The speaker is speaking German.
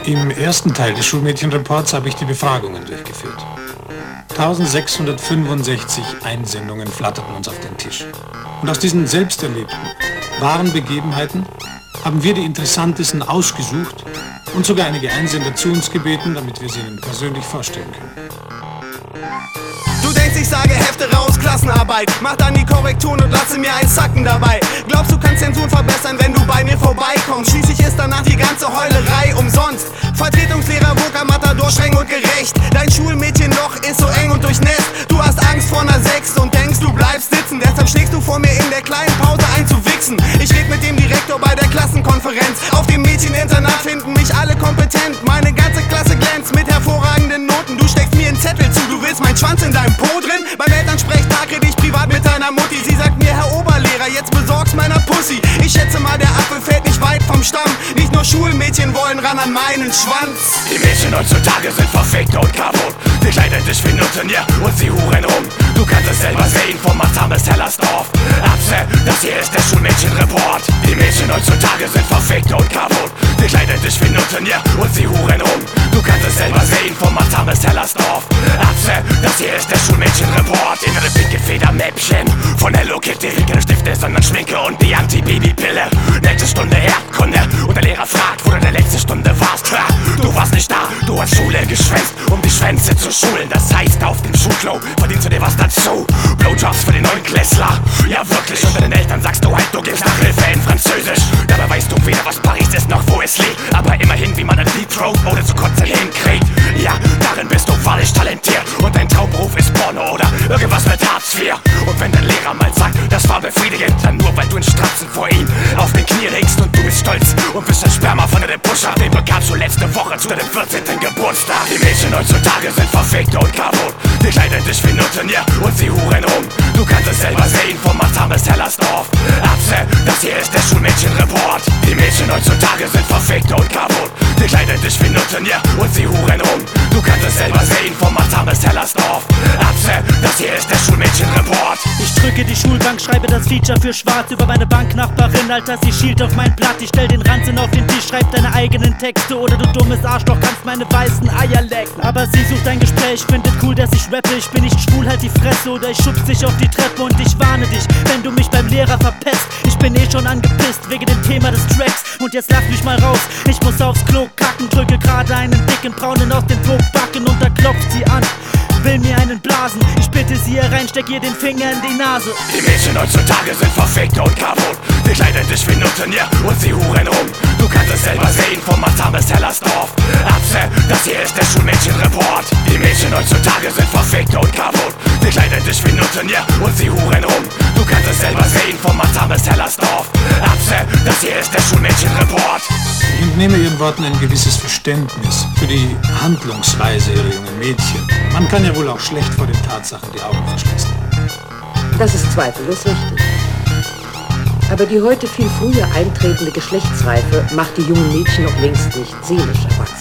Im ersten Teil des Schulmädchenreports habe ich die Befragungen durchgeführt. 1665 Einsendungen flatterten uns auf den Tisch. Und aus diesen selbsterlebten, wahren Begebenheiten haben wir die interessantesten ausgesucht und sogar einige Einsender zu uns gebeten, damit wir sie Ihnen persönlich vorstellen können. Du denkst, ich sage Hefte raus, Klassenarbeit. Mach dann die Korrekturen und lasse mir ein Sacken dabei. Glaubst, du kannst Zensuren verbessern, wenn du bei mir vorbeikommst? Schließlich ist danach die ganze Heulerei umsonst. Vertretungslehrer, Voka, Matador, streng und gerecht. Dein Schulmädchenloch ist so eng und durchnässt. Du hast Angst vor einer 6 und denkst, du bleibst sitzen. Deshalb schlägst du vor mir in der kleinen Pause ein zu wichsen. Ich red mit dem Direktor bei der Klassenkonferenz. Auf dem Mädcheninternat finden mich alle kompetent. Meine ganze Klasse glänzt mit hervorragenden Noten. Du steckst mir einen Zettel zu, du willst meinen Schwanz in deinem Po drin? Beim Elternsprechtag red ich privat mit deiner Mutti. Sie sagt mir, Herr Oberlehrer, jetzt besorg's meiner Pussy. Ich schätze mal, der Apfel fällt nicht weit vom Stamm. Nicht nur Schulmädchen wollen ran an meinen Schwanz. Die Mädchen heutzutage sind verfickt und kaputt. Die kleiden dich wie Nutten, ja, und sie huren rum. Du kannst es selber sehen, vom Matam bis Hellersdorf. Atze, das hier ist der Schulmädchenreport. Die Mädchen heutzutage sind verfickt und kaputt. Die kleiden dich wie Nutten, ja, und sie huren rum. Du kannst es selber sehen, vom Matam bis Hellersdorf. Atze, das hier ist der Schulmädchenreport. Innere pinke Federmäppchen von Hello Kitty. Keine Stifte, sondern Schminke und die Anti-Baby-Pille. Nächste Stunde Erdkunde und der Lehrer fragt, wo du in der letzten Stunde warst. Ha, du warst nicht da, du hast Schule geschwänzt, um die Schwänze zu schulen. Das heißt, auf dem Schulklo verdienst du dir was dazu. Blowjobs für den Neunklässler, ja wirklich. Und deinen Eltern sagst du halt, du gibst Nachhilfe in Französisch. Dabei weißt du weder, was Paris ist, noch wo es liegt. Aber immerhin, wie man ein Deep Throat ohne zu kotzen hinkriegt. Ja, darin bist du wahrlich talentiert. Und dein Traumberuf ist Porno oder irgendwas mit Hartz IV. Und wenn dein Lehrer mal sagt, das war befriedigend, dann nur, weil du in Stratzen vor ihm auf den Knie legst und du bist stolz und bist ein Sperma von einem Pusher. Den bekamst du letzte Woche zu deinem 14. Geburtstag. Die Mädchen heutzutage sind verfickt und kaputt. Die kleiden dich wie Nutten, ja, und sie huren rum. Du kannst es selber sehen, vom Matam bis Hellersdorf. Atze, das hier ist der Schulmädchenreport. Die Mädchen heutzutage sind verfickt und kaputt. Die kleiden dich wie Nutten, ja, und sie huren rum. Du kannst es selber sehen, vom Matam bis Hellersdorf. Atze, das hier ist der Schulmädchenreport. Ich drücke die Schulbank, schreibe das Feature für schwarz über meine Banknachbarin, Alter, sie schielt auf mein Blatt. Ich stell den Ranzen auf den Tisch, schreib deine eigenen Texte oder du dummes Arschloch kannst meine weißen Eier lecken. Aber sie sucht ein Gespräch, findet cool, dass ich rappe. Ich bin nicht schwul, halt die Fresse oder ich schubs dich auf die Treppe und ich warne dich, wenn du mich beim Lehrer verpetzt. Ich bin eh schon angepisst wegen dem Thema des Tracks und jetzt lass mich mal raus. Ich muss aufs Klo kacken, drücke gerade einen dicken Braunen aus den Backen und da klopft sie an. Will mir einen blasen, ich bitte sie herein, steck ihr den Finger in die Nase. Die Mädchen heutzutage sind verfickt und kaputt. Die kleiden dich wie Nutten, ja, und sie huren rum. Du kannst es selber sehen, vom Matam bis Hellersdorf. Atze, das hier ist der Schulmädchenreport. Die Mädchen heutzutage sind verfickt und kaputt. Die kleiden dich wie Nutten, ja, und sie huren rum. Du kannst es selber sehen, vom Matam bis Hellersdorf. Atze, das hier ist der Schulmädchenreport. Ich entnehme Ihren Worten ein gewisses Verständnis für die Handlungsweise Ihrer jungen Mädchen. Man kann ja wohl auch schlecht vor den Tatsachen die Augen verschließen. Das ist zweifellos richtig. Aber die heute viel früher eintretende Geschlechtsreife macht die jungen Mädchen noch längst nicht seelisch erwachsen.